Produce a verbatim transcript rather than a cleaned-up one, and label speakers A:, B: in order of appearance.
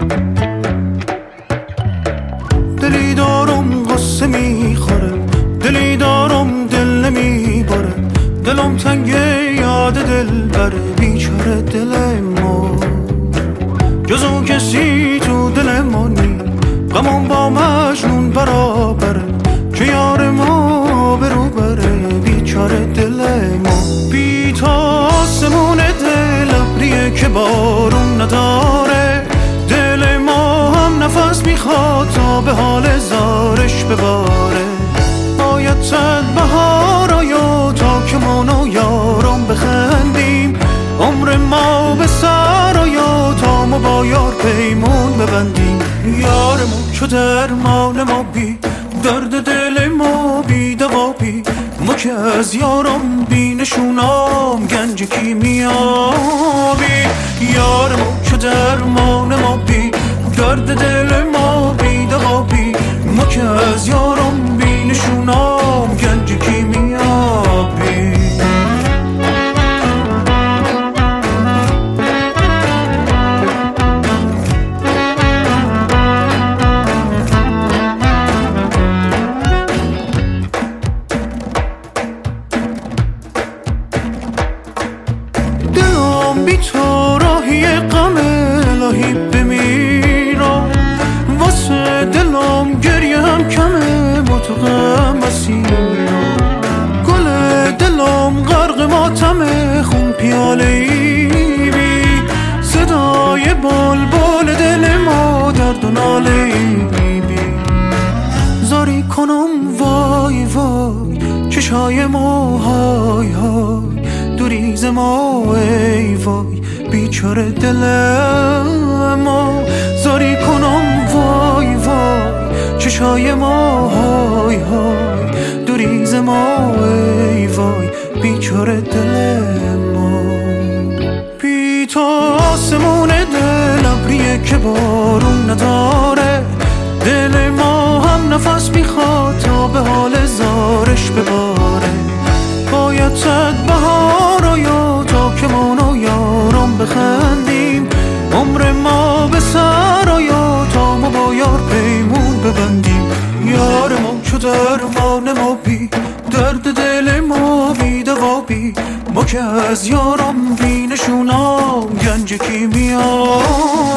A: دلی دارم قصه میخوره، دلی دارم دل نمیباره، دلم تنگه یاد دل بره، بیچاره دل ما جزو کسی تو دل ما نی، غمم با مجنون برابره که یار ما برو بره، بیچاره دل ما. بی تا آسمون دل ابریه که بارون نداره، دل ما هم نفس میخواد تا به حال زارش بباره. باید صد بهار آیا تا که من و یارم بخندیم، عمر ما به سر آیا تا ما با یار پیمون ببندیم. یارمون چو درمان ما بی درد دل ما بی دوا بی، ما که از یارم بی نشونام گنج کیمیابی. یارمون چو درمان ما بی درد دل ما بی دوا بی، ما که از یارم بی نشونام گنج کیمیابی. بی تو راهی غم الهی بمیرم، واسه دلم گریه هم کمه متقم مسیرم. گل دلم غرق ماتمه خون پیاله ای بی، صدای بال بال دل ما درد و ناله ای بی. زاری کنم وای وای چشای ما های های، دوریز ما ای وای بیچاره دل ما. زاری کنم وای وای چشای ما های های، دوریز ما ای وای بیچاره دل ما. بی تو آسمون دل ابریه که بارون نداره، دل ما هم نفس میخواد تا به حال زارش بباره. باید صد بهار آیا تا که من و یارم بخندیم، عمر ما به سر آیا تا ما با یار پیمون ببندیم. یارمون چو درمان ما بی درد دل ما بی دوا بی، ما که از یارم بی نشونام گنج کیمیابی.